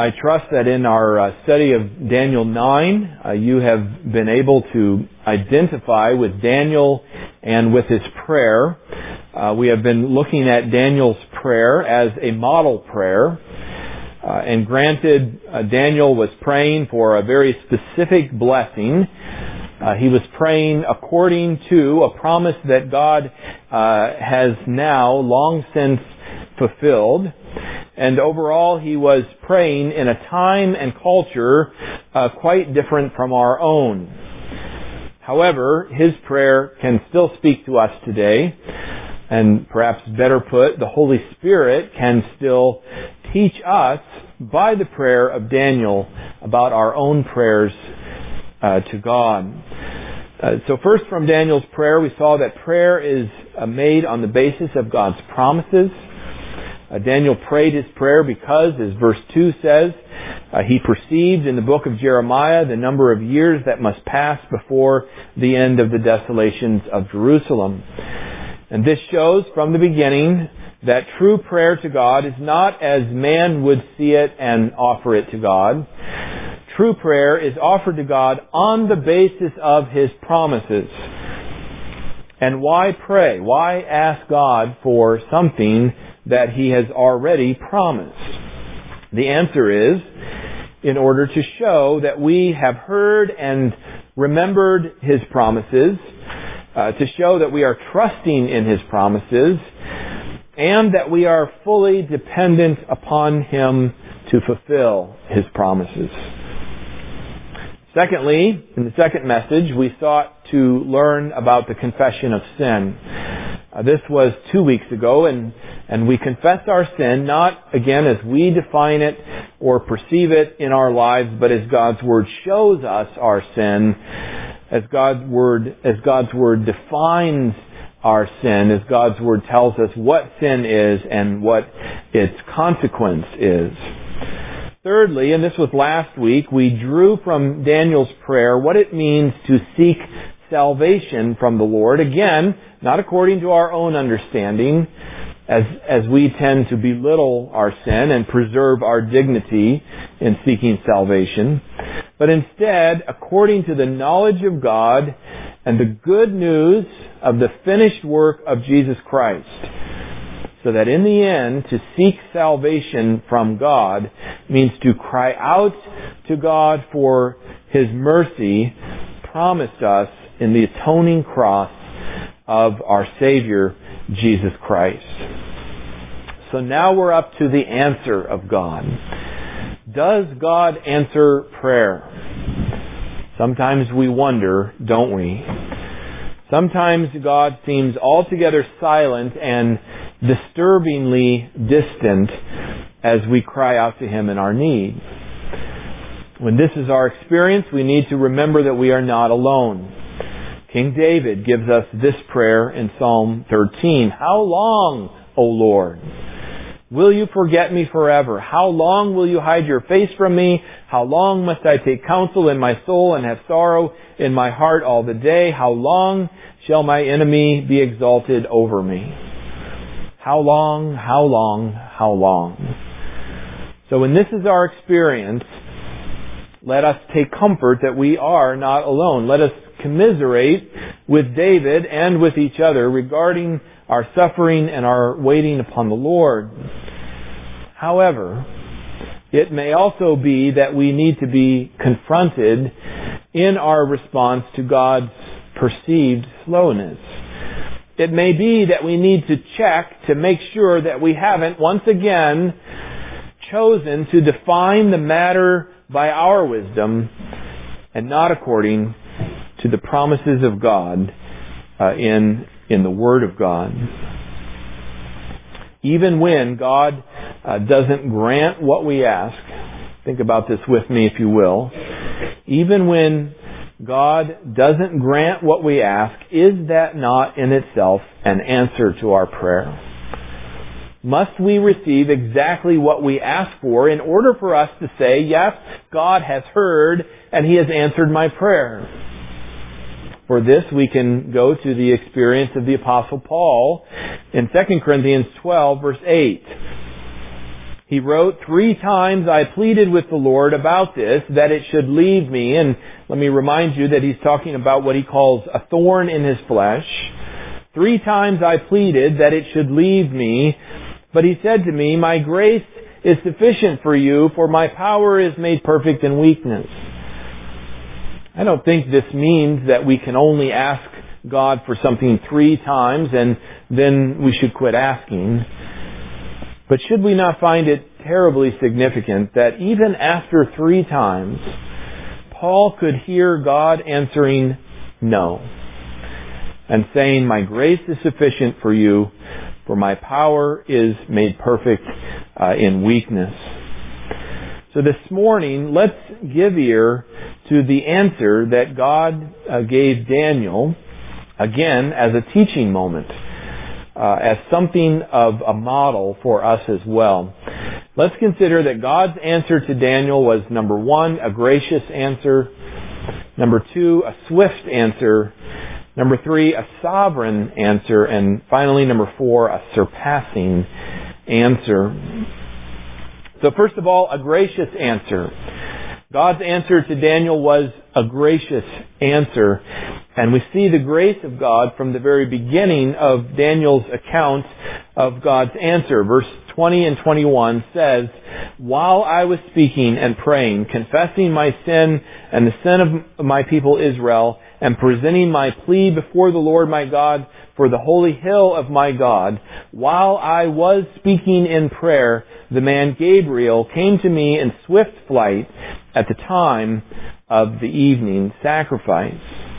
I trust that in our study of Daniel 9, you have been able to identify with Daniel and with his prayer. We have been looking at Daniel's prayer as a model prayer. And granted, Daniel was praying for a very specific blessing. He was praying according to a promise that God has now long since fulfilled. And overall, he was praying in a time and culture quite different from our own. However, his prayer can still speak to us today. And perhaps better put, the Holy Spirit can still teach us by the prayer of Daniel about our own prayers to God. So first from Daniel's prayer, we saw that prayer is made on the basis of God's promises. Daniel prayed his prayer because, as verse 2 says, he perceived in the book of Jeremiah the number of years that must pass before the end of the desolations of Jerusalem. And this shows from the beginning that true prayer to God is not as man would see it and offer it to God. True prayer is offered to God on the basis of His promises. And why pray? Why ask God for something that He has already promised? The answer is, in order to show that we have heard and remembered His promises, to show that we are trusting in His promises, and that we are fully dependent upon Him to fulfill His promises. Secondly, in the second message, we sought to learn about the confession of sin. This was 2 weeks ago, and we confess our sin, not, again, as we define it or perceive it in our lives, but as God's Word shows us our sin, as God's Word defines our sin, as God's Word tells us what sin is and what its consequence is. Thirdly, and this was last week, we drew from Daniel's prayer what it means to seek salvation from the Lord. Again, not according to our own understanding, as we tend to belittle our sin and preserve our dignity in seeking salvation, but instead according to the knowledge of God and the good news of the finished work of Jesus Christ, so that in the end, to seek salvation from God means to cry out to God for His mercy promised us in the atoning cross of our Savior, Jesus Christ. So now we're up to the answer of God. Does God answer prayer? Sometimes we wonder, don't we? Sometimes God seems altogether silent and disturbingly distant as we cry out to Him in our need. When this is our experience, we need to remember that we are not alone. King David gives us this prayer in Psalm 13. How long, O Lord, will you forget me forever? How long will you hide your face from me? How long must I take counsel in my soul and have sorrow in my heart all the day? How long shall my enemy be exalted over me? How long, how long, how long? So when this is our experience, let us take comfort that we are not alone. Let us commiserate with David and with each other regarding our suffering and our waiting upon the Lord. However, it may also be that we need to be confronted in our response to God's perceived slowness. It may be that we need to check to make sure that we haven't, once again, chosen to define the matter by our wisdom and not according to the promises of God in the Word of God. Even when God doesn't grant what we ask, think about this with me if you will, even when God doesn't grant what we ask, is that not in itself an answer to our prayer? Must we receive exactly what we ask for in order for us to say, yes, God has heard and He has answered my prayer? For this, we can go to the experience of the Apostle Paul in 2 Corinthians 12, verse 8. He wrote, 3 times I pleaded with the Lord about this, that it should leave me. And let me remind you that he's talking about what he calls a thorn in his flesh. 3 times I pleaded that it should leave me. But he said to me, my grace is sufficient for you, for my power is made perfect in weakness. I don't think this means that we can only ask God for something 3 times and then we should quit asking. But should we not find it terribly significant that even after 3 times, Paul could hear God answering no and saying, my grace is sufficient for you, for my power is made perfect in weakness. So this morning, let's give ear to the answer that God gave Daniel, again, as a teaching moment, as something of a model for us as well. Let's consider that God's answer to Daniel was, number 1, a gracious answer, number 2, a swift answer, number 3, a sovereign answer, and finally, number 4, a surpassing answer. So first of all, a gracious answer. God's answer to Daniel was a gracious answer. And we see the grace of God from the very beginning of Daniel's account of God's answer. Verse 20 and 21 says, while I was speaking and praying, confessing my sin and the sin of my people Israel, and presenting my plea before the Lord my God for the holy hill of my God, while I was speaking in prayer, the man Gabriel came to me in swift flight at the time of the evening sacrifice.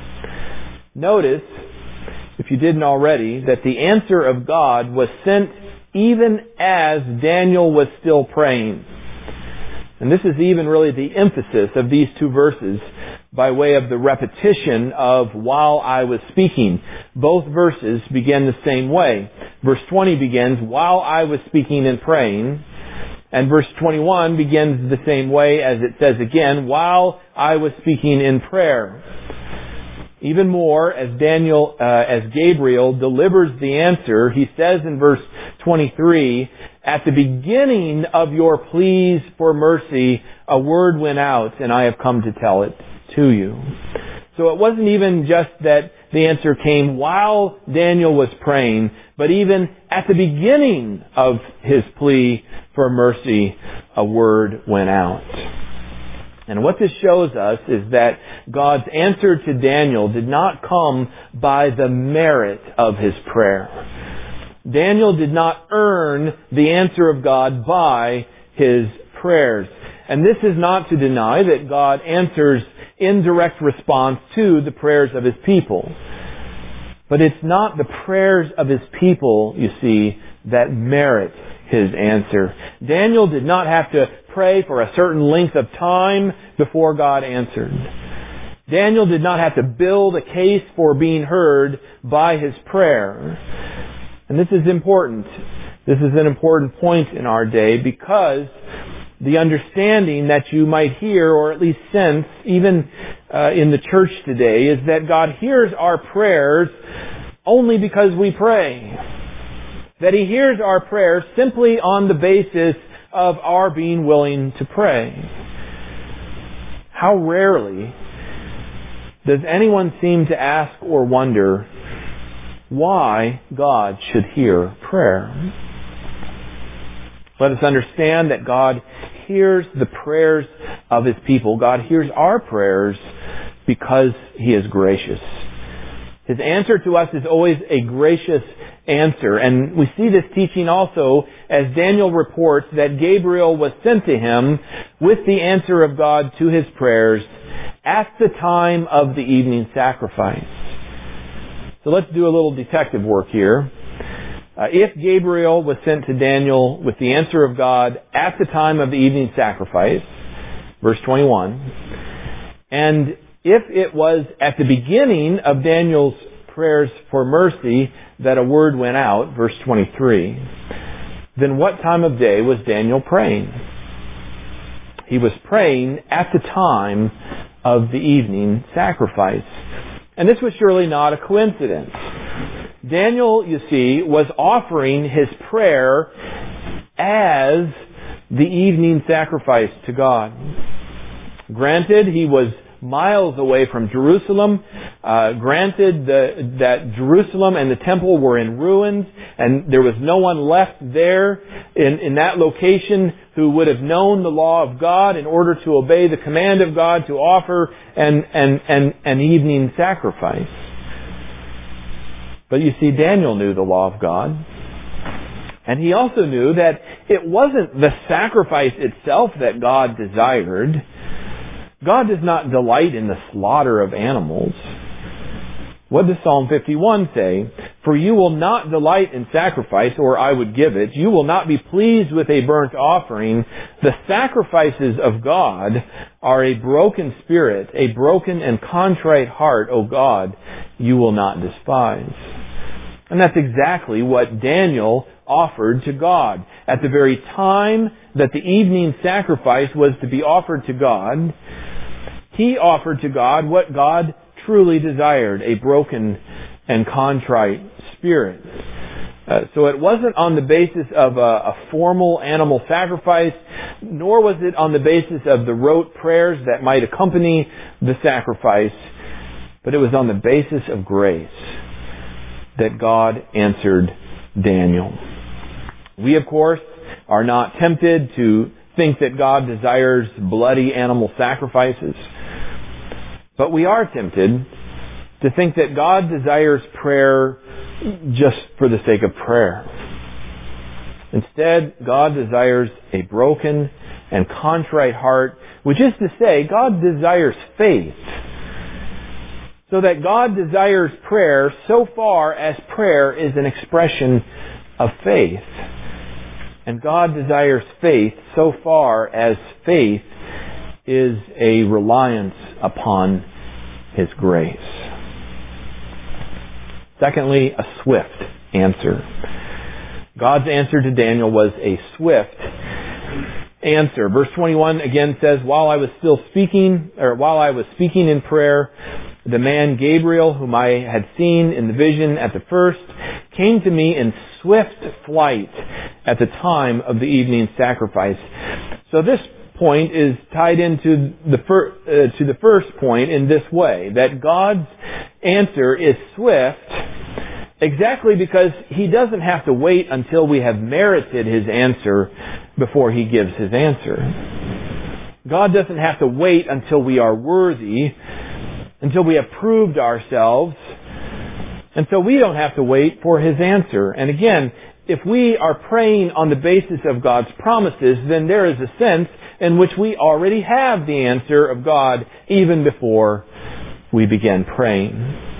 Notice, if you didn't already, that the answer of God was sent even as Daniel was still praying. And this is even really the emphasis of these 2 verses by way of the repetition of while I was speaking. Both verses begin the same way. Verse 20 begins, while I was speaking and praying. And verse 21 begins the same way as it says again, while I was speaking in prayer. Even more, as Gabriel delivers the answer, he says in verse 23, at the beginning of your pleas for mercy, a word went out, and I have come to tell it to you. So it wasn't even just that the answer came while Daniel was praying, but even at the beginning of his plea for mercy, a word went out. And what this shows us is that God's answer to Daniel did not come by the merit of his prayer. Daniel did not earn the answer of God by his prayers. And this is not to deny that God answers in direct response to the prayers of his people. But it's not the prayers of his people, you see, that merit his answer. Daniel did not have to pray for a certain length of time before God answered. Daniel did not have to build a case for being heard by his prayer. And this is important. This is an important point in our day because the understanding that you might hear or at least sense even in the church today is that God hears our prayers only because we pray. That He hears our prayers simply on the basis of our being willing to pray. How rarely does anyone seem to ask or wonder why God should hear prayer? Let us understand that God hears the prayers of His people. God hears our prayers because He is gracious. His answer to us is always a gracious answer. And we see this teaching also as Daniel reports that Gabriel was sent to him with the answer of God to his prayers at the time of the evening sacrifice. So let's do a little detective work here. If Gabriel was sent to Daniel with the answer of God at the time of the evening sacrifice, verse 21, and if it was at the beginning of Daniel's prayers for mercy that a word went out, verse 23, then what time of day was Daniel praying? He was praying at the time of the evening sacrifice. And this was surely not a coincidence. Daniel, you see, was offering his prayer as the evening sacrifice to God. Granted, he was miles away from Jerusalem. Granted that Jerusalem and the temple were in ruins, and there was no one left there in that location who would have known the law of God in order to obey the command of God to offer an evening sacrifice. But you see, Daniel knew the law of God. And he also knew that it wasn't the sacrifice itself that God desired. God does not delight in the slaughter of animals. What does Psalm 51 say? For you will not delight in sacrifice, or I would give it. You will not be pleased with a burnt offering. The sacrifices of God are a broken spirit, a broken and contrite heart, O God, you will not despise. And that's exactly what Daniel offered to God. At the very time that the evening sacrifice was to be offered to God, he offered to God what God truly desired, a broken and contrite spirit. So it wasn't on the basis of a formal animal sacrifice, nor was it on the basis of the rote prayers that might accompany the sacrifice, but it was on the basis of grace that God answered Daniel. We, of course, are not tempted to think that God desires bloody animal sacrifices, but we are tempted to think that God desires prayer just for the sake of prayer. Instead, God desires a broken and contrite heart, which is to say, God desires faith. So that God desires prayer so far as prayer is an expression of faith. And God desires faith so far as faith is a reliance upon His grace. Secondly, a swift answer. God's answer to Daniel was a swift answer. Verse 21 again says, while I was speaking in prayer, the man Gabriel, whom I had seen in the vision at the first, came to me in swift flight at the time of the evening sacrifice. So this point is tied into to the first point in this way, that God's answer is swift exactly because He doesn't have to wait until we have merited His answer before He gives His answer. God doesn't have to wait until we are worthy, until we have proved ourselves, and so we don't have to wait for His answer. And again, if we are praying on the basis of God's promises, then there is a sense in which we already have the answer of God even before we begin praying.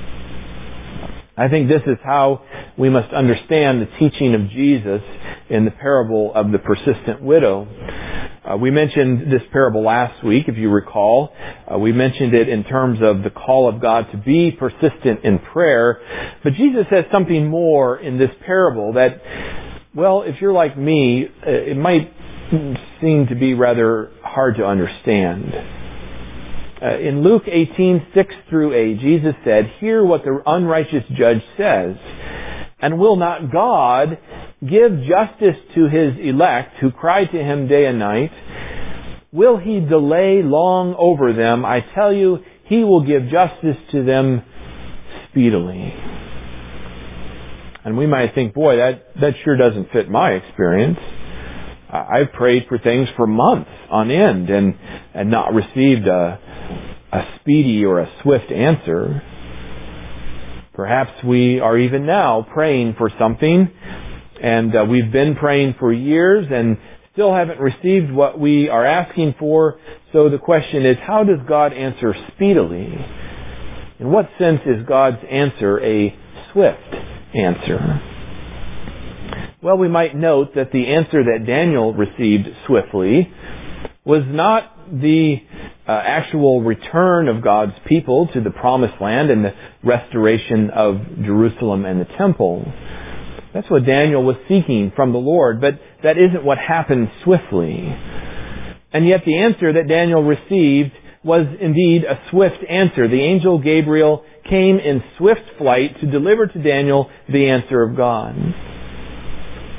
I think this is how we must understand the teaching of Jesus in the parable of the persistent widow. We mentioned this parable last week, if you recall. We mentioned it in terms of the call of God to be persistent in prayer. But Jesus says something more in this parable that, well, if you're like me, it might seem to be rather hard to understand. In Luke 18:6-8, Jesus said, hear what the unrighteous judge says, and will not God give justice to His elect who cry to Him day and night? Will He delay long over them? I tell you, He will give justice to them speedily. And we might think, boy, that sure doesn't fit my experience. I've prayed for things for months on end and not received a speedy or a swift answer. Perhaps we are even now praying for something, and we've been praying for years and still haven't received what we are asking for. So the question is, how does God answer speedily? In what sense is God's answer a swift answer? Well, we might note that the answer that Daniel received swiftly was not the actual return of God's people to the promised land and the restoration of Jerusalem and the temple. That's what Daniel was seeking from the Lord, but that isn't what happened swiftly. And yet the answer that Daniel received was indeed a swift answer. The angel Gabriel came in swift flight to deliver to Daniel the answer of God.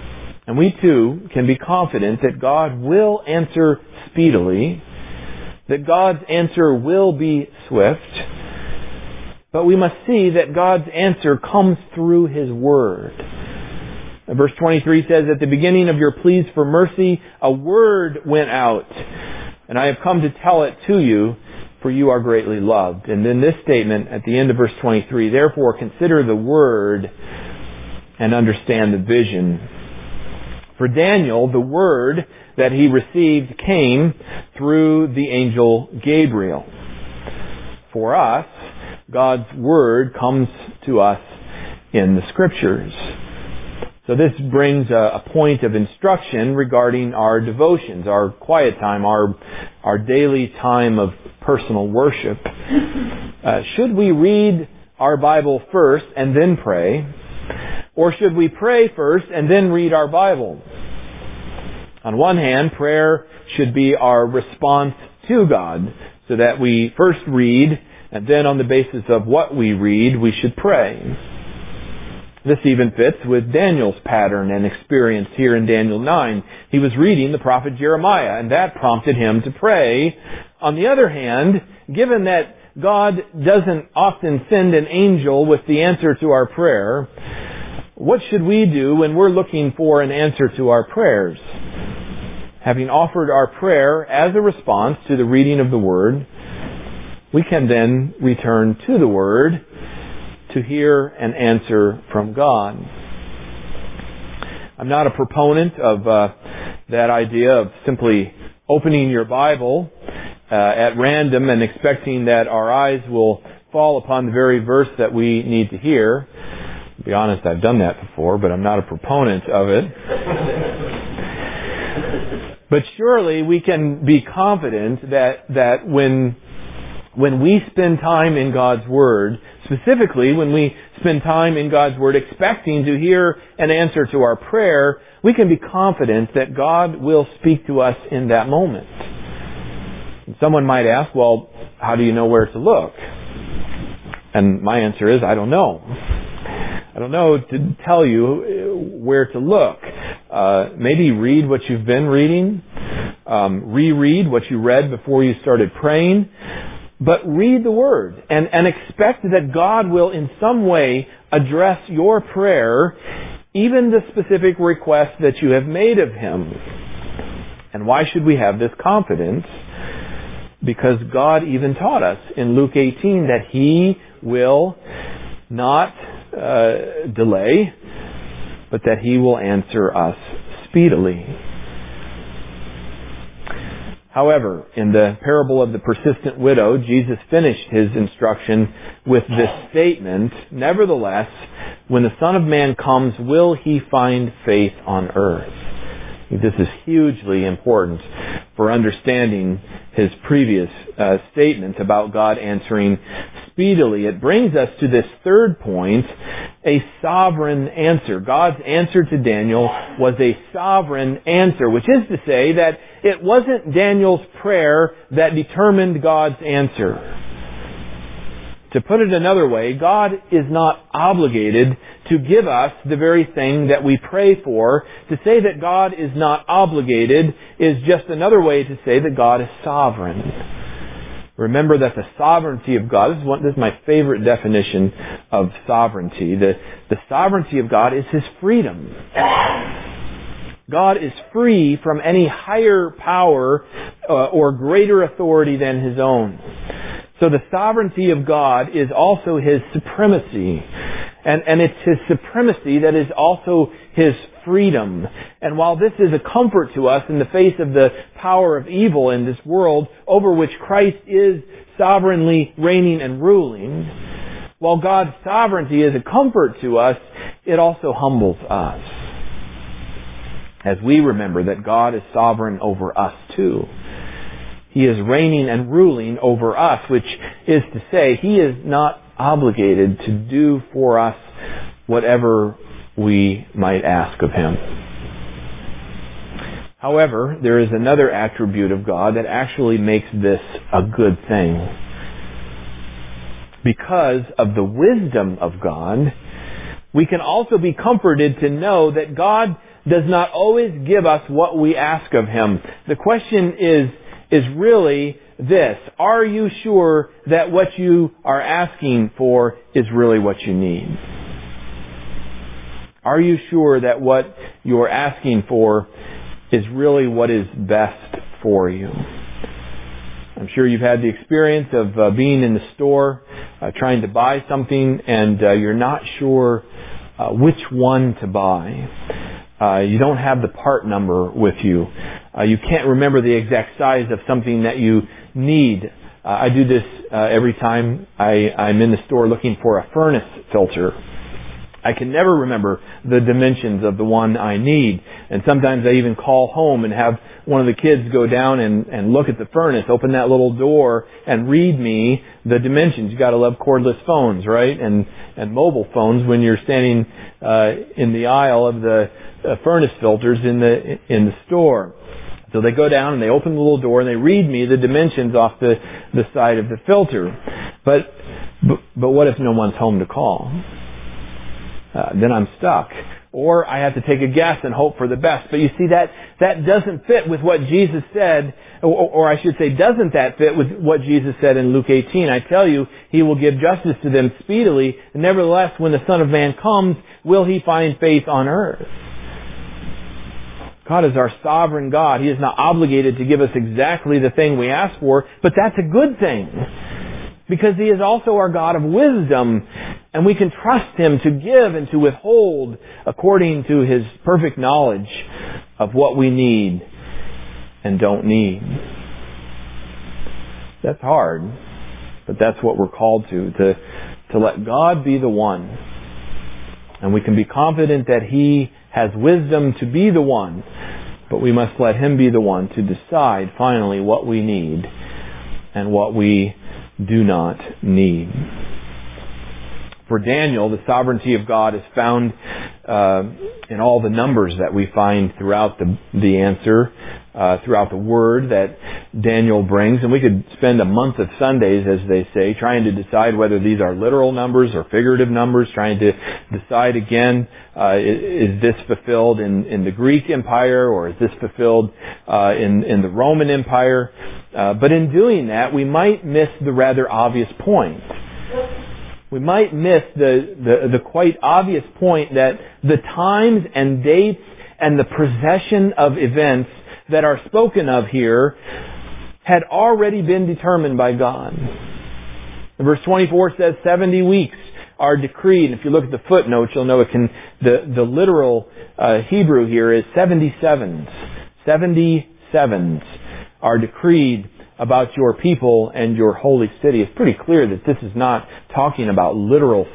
And we too can be confident that God will answer speedily, that God's answer will be swift, but we must see that God's answer comes through His Word. Verse 23 says, "At the beginning of your pleas for mercy, a word went out, and I have come to tell it to you, for you are greatly loved." And then this statement at the end of verse 23, "Therefore consider the word and understand the vision." For Daniel, the word that he received came through the angel Gabriel. For us, God's word comes to us in the Scriptures. So this brings a point of instruction regarding our devotions, our quiet time, our daily time of personal worship. Should we read our Bible first and then pray? Or should we pray first and then read our Bible? On one hand, prayer should be our response to God, so that we first read, and then on the basis of what we read, we should pray. This even fits with Daniel's pattern and experience here in Daniel 9. He was reading the prophet Jeremiah, and that prompted him to pray. On the other hand, given that God doesn't often send an angel with the answer to our prayer, what should we do when we're looking for an answer to our prayers? Having offered our prayer as a response to the reading of the Word, we can then return to the Word to hear an answer from God. I'm not a proponent of that idea of simply opening your Bible at random and expecting that our eyes will fall upon the very verse that we need to hear. To be honest, I've done that before, but I'm not a proponent of it. But surely we can be confident that when we spend time in God's Word, specifically when we spend time in God's Word expecting to hear an answer to our prayer, we can be confident that God will speak to us in that moment. And someone might ask, well, how do you know where to look? And my answer is, I don't know. I don't know to tell you where to look. Maybe read what you've been reading. Reread what you read before you started praying. But read the Word and expect that God will in some way address your prayer, even the specific request that you have made of Him. And why should we have this confidence? Because God even taught us in Luke 18 that He will not delay, but that He will answer us speedily. However, in the parable of the persistent widow, Jesus finished His instruction with this statement, "Nevertheless, when the Son of Man comes, will He find faith on earth?" This is hugely important for understanding His previous statement about God answering speedily. It brings us to this third point, a sovereign answer. God's answer to Daniel was a sovereign answer, which is to say that it wasn't Daniel's prayer that determined God's answer. To put it another way, God is not obligated to give us the very thing that we pray for. To say that God is not obligated is just another way to say that God is sovereign. Remember that the sovereignty of God, this is my favorite definition of sovereignty. The sovereignty of God is His freedom. God is free from any higher power or greater authority than His own. So the sovereignty of God is also His supremacy. And it's His supremacy that is also His freedom. And while this is a comfort to us in the face of the power of evil in this world over which Christ is sovereignly reigning and ruling, while God's sovereignty is a comfort to us, it also humbles us. As we remember that God is sovereign over us too. He is reigning and ruling over us, which is to say, He is not obligated to do for us whatever we might ask of Him. However, there is another attribute of God that actually makes this a good thing. Because of the wisdom of God, we can also be comforted to know that God does not always give us what we ask of Him. The question is really this: are you sure that what you are asking for is really what you need? Are you sure that what you're asking for is really what is best for you? I'm sure you've had the experience of being in the store, trying to buy something, and you're not sure which one to buy. You don't have the part number with you. You can't remember the exact size of something that you need. I do this every time I'm in the store looking for a furnace filter. I can never remember the dimensions of the one I need. And sometimes I even call home and have one of the kids go down and look at the furnace, open that little door and read me the dimensions. You gotta love cordless phones, right? And mobile phones when you're standing in the aisle of the furnace filters in the store. So they go down and they open the little door and they read me the dimensions off the side of the filter. But what if no one's home to call? Then I'm stuck. Or I have to take a guess and hope for the best. But you see, that doesn't fit with what Jesus said, or I should say, doesn't that fit with what Jesus said in Luke 18? I tell you, He will give justice to them speedily. Nevertheless, when the Son of Man comes, will He find faith on earth? God is our sovereign God. He is not obligated to give us exactly the thing we ask for, but that's a good thing. Because He is also our God of wisdom, and we can trust Him to give and to withhold according to His perfect knowledge of what we need and don't need. That's hard, but that's what we're called to let God be the one. And we can be confident that He has wisdom to be the one, but we must let Him be the one to decide finally what we need and what we do not need. For Daniel, the sovereignty of God is found in all the numbers that we find throughout the answer, throughout the word that Daniel brings. And we could spend a month of Sundays, as they say, trying to decide whether these are literal numbers or figurative numbers, trying to decide again, is this fulfilled in the Greek Empire, or is this fulfilled in the Roman Empire? But in doing that, we might miss the rather obvious point. We might miss the quite obvious point that the times and dates and the procession of events that are spoken of here had already been determined by God. Verse 24 says 70 weeks are decreed. And if you look at the footnotes, you'll know the literal Hebrew here is 77s. 77s are decreed about your people and your holy city. It's pretty clear that this is not talking about literal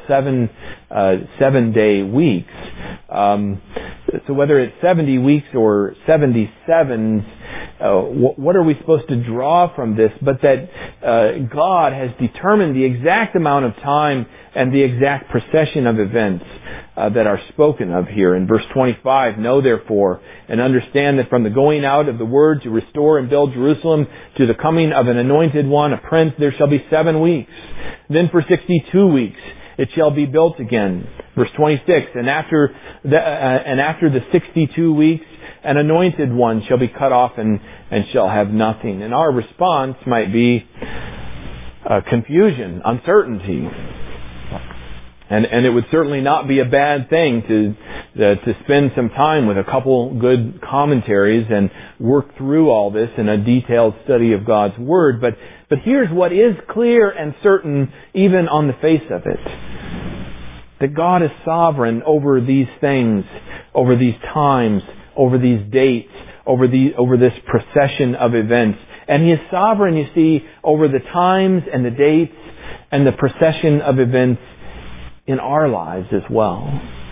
7-day weeks. So whether it's 70 weeks or 77s, what are we supposed to draw from this? But that God has determined the exact amount of time and the exact procession of events that are spoken of here. In verse 25, know therefore and understand that from the going out of the word to restore and build Jerusalem to the coming of an anointed one, a prince, there shall be 7 weeks. Then for 62 weeks it shall be built again. Verse 26, and after the 62 weeks, an anointed one shall be cut off and shall have nothing. And our response might be confusion, uncertainty. And it would certainly not be a bad thing to spend some time with a couple good commentaries and work through all this in a detailed study of God's Word. But here's what is clear and certain even on the face of it. That God is sovereign over these things, over these times, over these dates, over this procession of events. And He is sovereign, you see, over the times and the dates and the procession of events in our lives as well.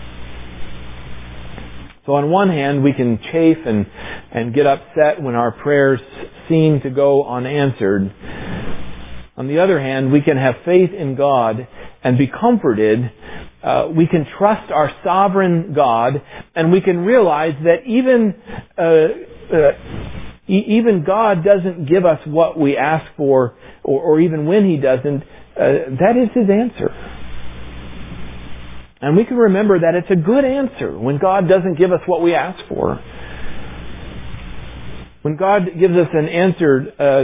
So on one hand, we can chafe and get upset when our prayers seem to go unanswered. On the other hand, we can have faith in God and be comforted. We can trust our sovereign God, and we can realize that even God doesn't give us what we ask for, or even when He doesn't, that is His answer. And we can remember that it's a good answer when God doesn't give us what we ask for. When God gives us an answer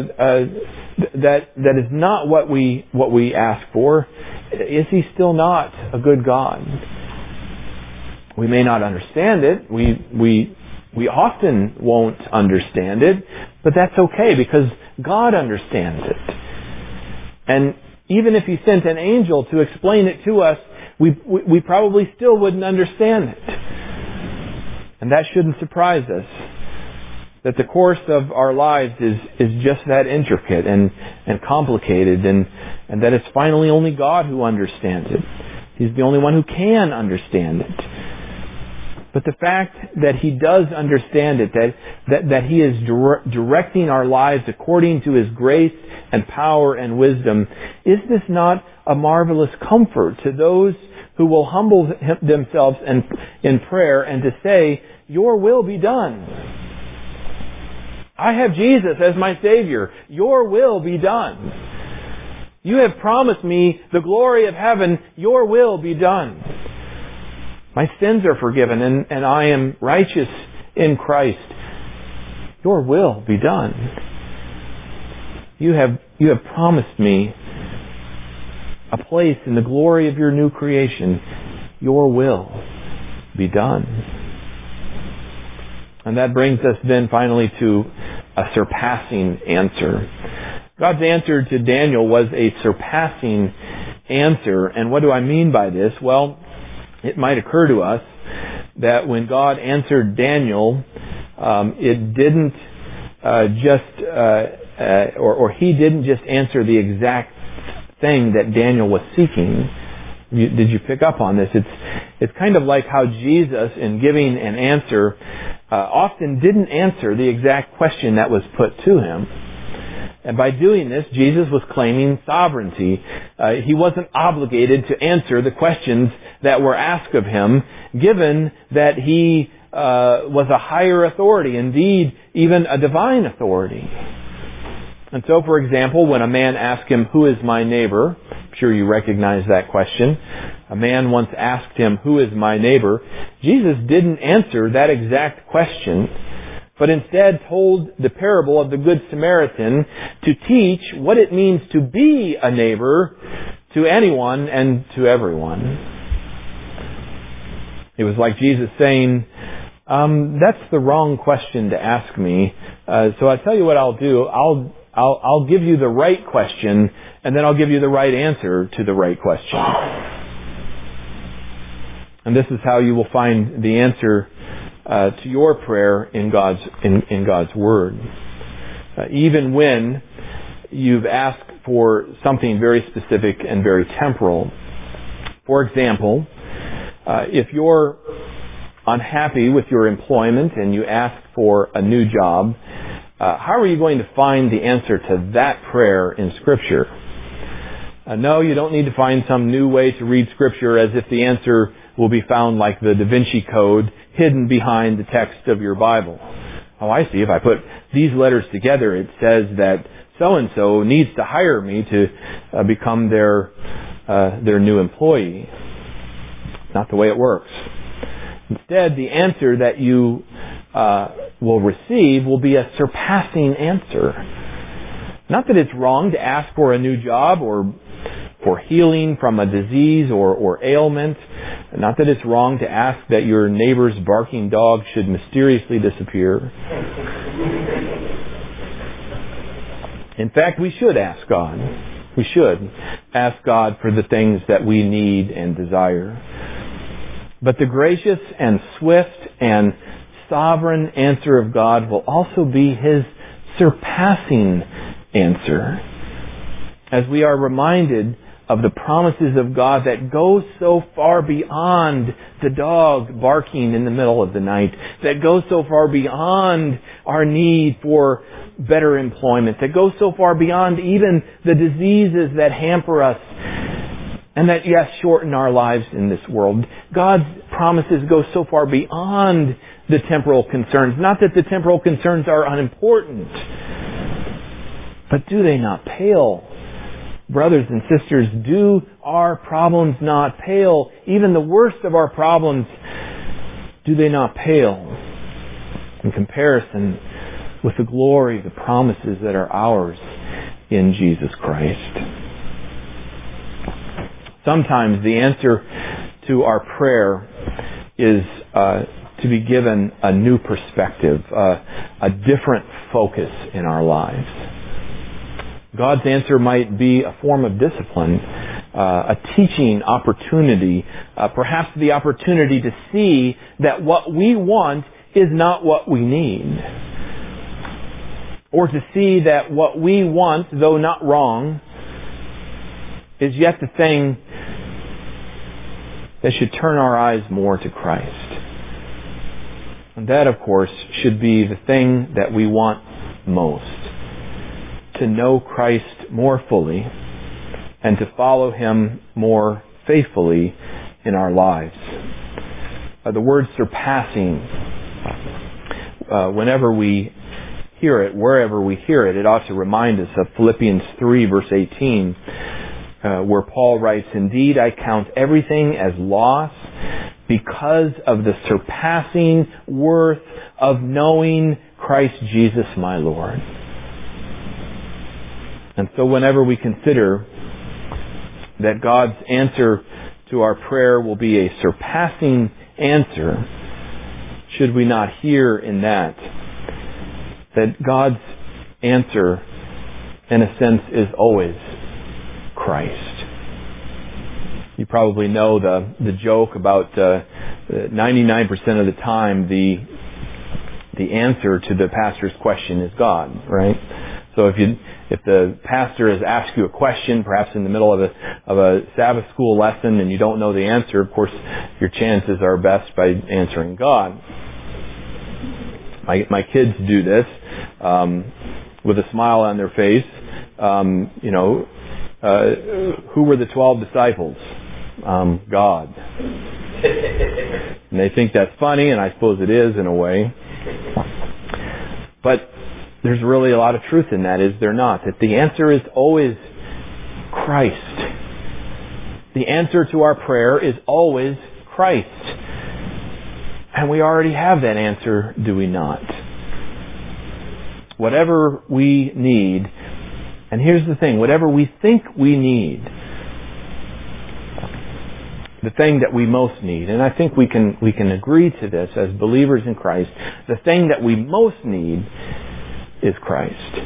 that is not what we ask for, is He still not a good God? We may not understand it. We often won't understand it, but that's okay because God understands it. And even if He sent an angel to explain it to us, we probably still wouldn't understand it. And that shouldn't surprise us. That the course of our lives is just that intricate and complicated, and that it's finally only God who understands it. He's the only one who can understand it. But the fact that He does understand it, that He is directing our lives according to His grace and power and wisdom, is this not a marvelous comfort to those who will humble themselves in prayer and to say, "Your will be done. I have Jesus as my Savior. Your will be done. You have promised me the glory of heaven. Your will be done. My sins are forgiven and I am righteous in Christ. Your will be done. You have promised me a place in the glory of your new creation. Your will be done." And that brings us then finally to a surpassing answer. God's answer to Daniel was a surpassing answer. And what do I mean by this? Well, it might occur to us that when God answered Daniel, it didn't He didn't just answer the exact thing that Daniel was seeking. Did you pick up on this? It's kind of like how Jesus, in giving an answer, often didn't answer the exact question that was put to Him. And by doing this, Jesus was claiming sovereignty. He wasn't obligated to answer the questions that were asked of Him, given that He was a higher authority, indeed, even a divine authority. And so, for example, when a man asked Him, "Who is my neighbor?" I'm sure you recognize that question. A man once asked Him, "Who is my neighbor?" Jesus didn't answer that exact question, but instead told the parable of the Good Samaritan to teach what it means to be a neighbor to anyone and to everyone. It was like Jesus saying, "That's the wrong question to ask me. So I tell you what I'll do. I'll give you the right question, and then I'll give you the right answer to the right question." And this is how you will find the answer to your prayer in God's Word. Even when you've asked for something very specific and very temporal. For example, if you're unhappy with your employment and you ask for a new job, how are you going to find the answer to that prayer in Scripture? No, you don't need to find some new way to read Scripture as if the answer will be found like the Da Vinci Code hidden behind the text of your Bible. Oh, I see. If I put these letters together, it says that so-and-so needs to hire me to become their new employee. Not the way it works. Instead, the answer that you will receive will be a surpassing answer. Not that it's wrong to ask for a new job or for healing from a disease or ailment. Not that it's wrong to ask that your neighbor's barking dog should mysteriously disappear. In fact, we should ask God. We should ask God for the things that we need and desire. But the gracious and swift and sovereign answer of God will also be His surpassing answer. As we are reminded of the promises of God that go so far beyond the dog barking in the middle of the night, that go so far beyond our need for better employment, that go so far beyond even the diseases that hamper us and that, yes, shorten our lives in this world. God's promises go so far beyond the temporal concerns. Not that the temporal concerns are unimportant, but do they not pale Brothers and sisters, do our problems not pale? Even the worst of our problems, do they not pale in comparison with the glory, the promises that are ours in Jesus Christ? Sometimes the answer to our prayer is to be given a new perspective, a different focus in our lives. God's answer might be a form of discipline, a teaching opportunity, perhaps the opportunity to see that what we want is not what we need. Or to see that what we want, though not wrong, is yet the thing that should turn our eyes more to Christ. And that, of course, should be the thing that we want most. To know Christ more fully and to follow Him more faithfully in our lives. The word surpassing, whenever we hear it, wherever we hear it, it ought to remind us of Philippians 3 verse 18, where Paul writes, "Indeed, I count everything as loss because of the surpassing worth of knowing Christ Jesus my Lord." And so whenever we consider that God's answer to our prayer will be a surpassing answer, should we not hear in that God's answer, in a sense, is always Christ? You probably know the joke about 99% of the time the answer to the pastor's question is God, right? So if the pastor has asked you a question, perhaps in the middle of a Sabbath school lesson, and you don't know the answer, of course, your chances are best by answering God. My kids do this with a smile on their face. Who were the 12 disciples? God. And they think that's funny, and I suppose it is in a way. But there's really a lot of truth in that, is there not? That the answer is always Christ. The answer to our prayer is always Christ. And we already have that answer, do we not? Whatever we need, and here's the thing, whatever we think we need, the thing that we most need, and I think we can agree to this as believers in Christ, the thing that we most need is Christ.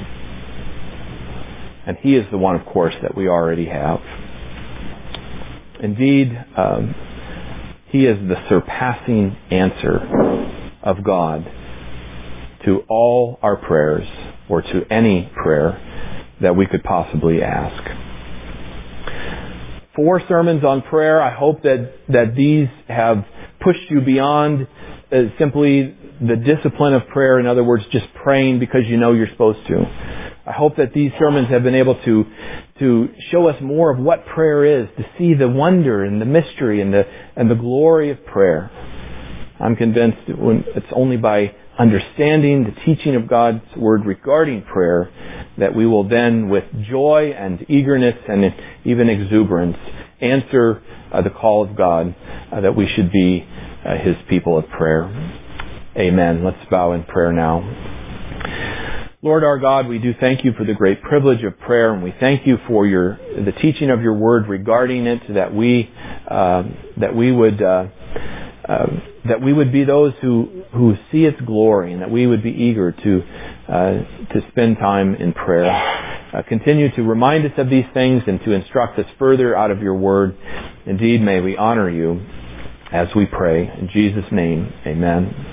And He is the one, of course, that we already have. Indeed, He is the surpassing answer of God to all our prayers, or to any prayer that we could possibly ask. 4 sermons on prayer. I hope that these have pushed you beyond simply the discipline of prayer. In other words, just praying because you know you're supposed to. I hope that these sermons have been able to show us more of what prayer is, to see the wonder and the mystery and the glory of prayer. I'm convinced that it's only by understanding the teaching of God's Word regarding prayer that we will then, with joy and eagerness and even exuberance, answer the call of God that we should be His people of prayer. Amen. Let's bow in prayer now. Lord our God, we do thank You for the great privilege of prayer, and we thank You for the teaching of Your Word regarding it, that we would be those who see its glory, and that we would be eager to spend time in prayer. Continue to remind us of these things and to instruct us further out of Your Word. Indeed, may we honor You as we pray. In Jesus' name, amen.